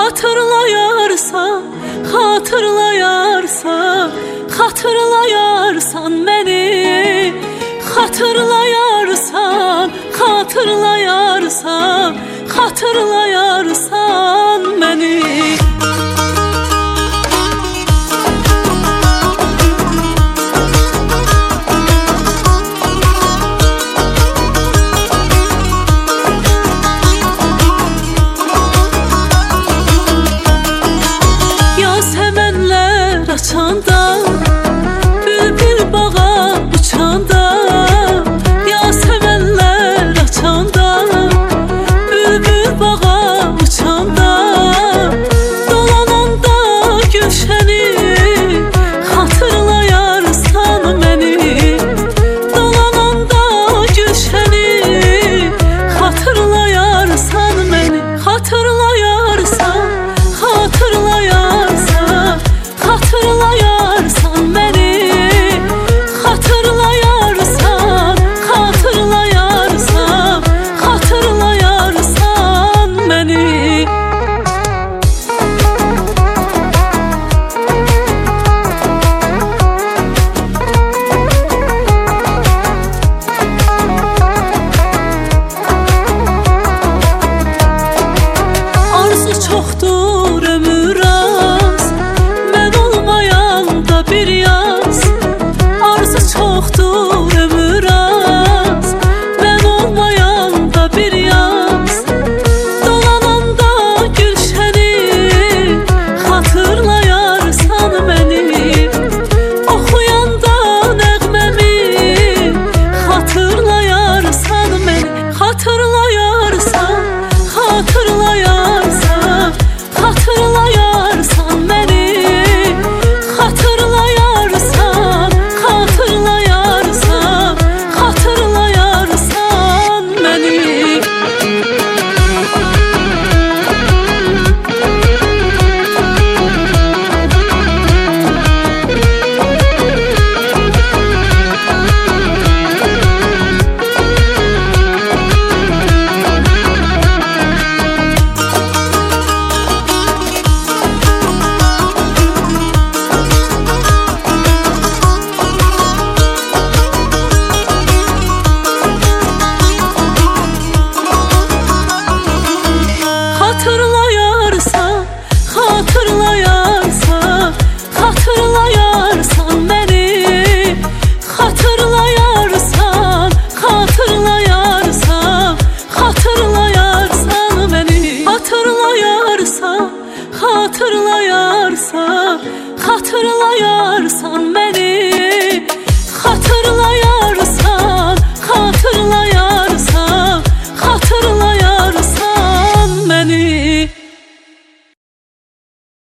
Hatırlayarsan, hatırlayarsan, hatırlayarsan beni. Hatırlayarsan, hatırlayarsan, hatırlayarsan beni. Açanda, bülbül bağa uçanda, yasemenler açanda, bülbül bağa uçanda, dolananda gülşeni, hatırlayarsan beni. Dolananda gülşeni, hatırlayarsan beni. Hatırlayarsan, hatırlayarsan, hatırlayarsan beni. Hatırlayarsan, hatırlayarsan, hatırlayarsan beni. Arzu çoxdur ömür az, mən olmayanda bir yaz. Arzu çoxdur ömür az, mən olmayanda bir yaz. Dolananda gülşəni, hatırlayarsan beni. Oxuyanda nəğməmi, hatırlayarsan beni. Hatırlayarsan, hatırlayarsan, hatırlayarsan beni. Hatırlayarsan, hatırlayarsan, hatırlayarsan beni. Hatırlayarsan, hatırlayarsan, hatırlayarsan beni. Hatırlayarsan, hatırlayarsan, hatırlayarsan beni. Hatırlayarsan, hatırlayarsan, hatırlayarsan